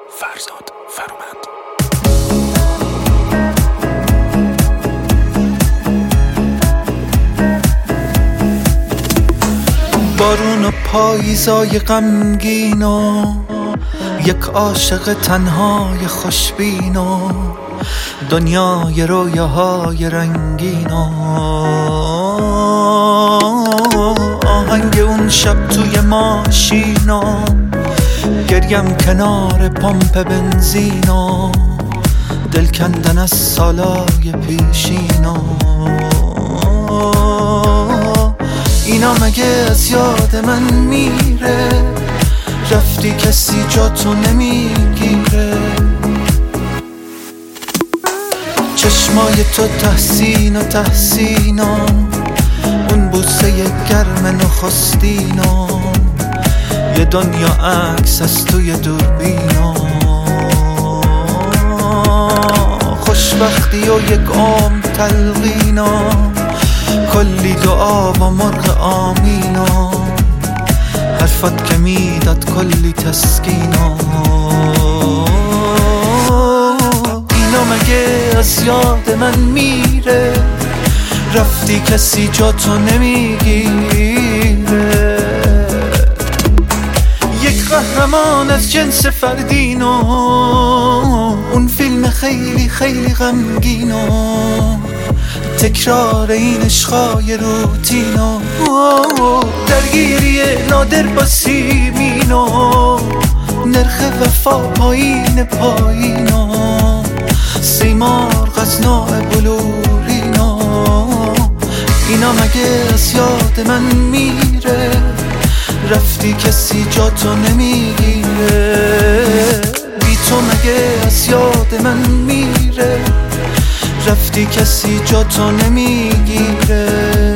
فرزاد فرامند. بارون و پاییزای غمگین و یک عاشق تنهای خوشبین و دنیای رویاهای رنگین و آهنگ اون شب توی ماشین و گریم کنار پمپ بنزین و دل کندن از سالای پیشین و اینا مگه از یاد من میره؟ رفتی کسی جا تو نمیگیره. چشمای تو تحسین و تحسین و اون بوسه گرم نخستین و یه دنیا عکس از توی دوربین و خوشبختی و یک عمر تلقین و کلی دعا و مرغ آمین و حرفت که میداد کلی تسکین و اینا مگه از یاد من میره؟ رفتی کسی جا تو نمیگیره. یک قهرمان از جنس فردین و اون فیلم خیلی خیلی غمگین و تکرار این عشقای روتین و درگیری نادر با سیمین و نرخ وفا پایین پایین و سیمرغ از نوع بلورین و اینا مگه از یاد من میره؟ رفتی کسی جا تو نمیگیره. بی تو مگه از یاد من میره؟ رفتی کسی جا تو نمیگیره.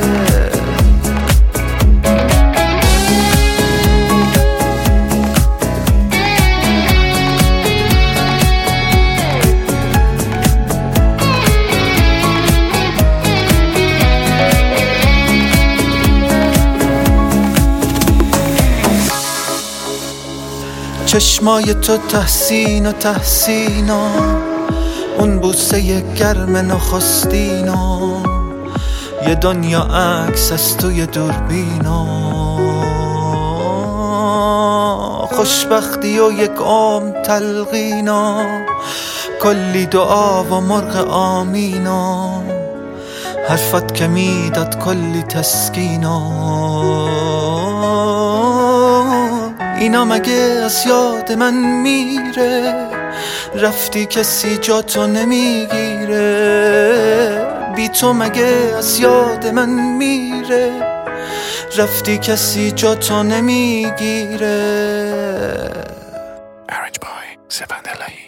چشمای تو تحسین و تحسین و اون بوسه گرم نخستین و یه دنیا عکس از توی دوربین و خوشبختی و یک عمر تلقین و کلی دعا و مرغ آمین و حرفت که میداد کلی تسکین و اینا مگه از یاد من میره؟ رفتی کسی جا تو نمیگیره. بی تو مگه از یاد من میره؟ رفتی کسی جا تو نمیگیره. Arranged by Sevan Elahi.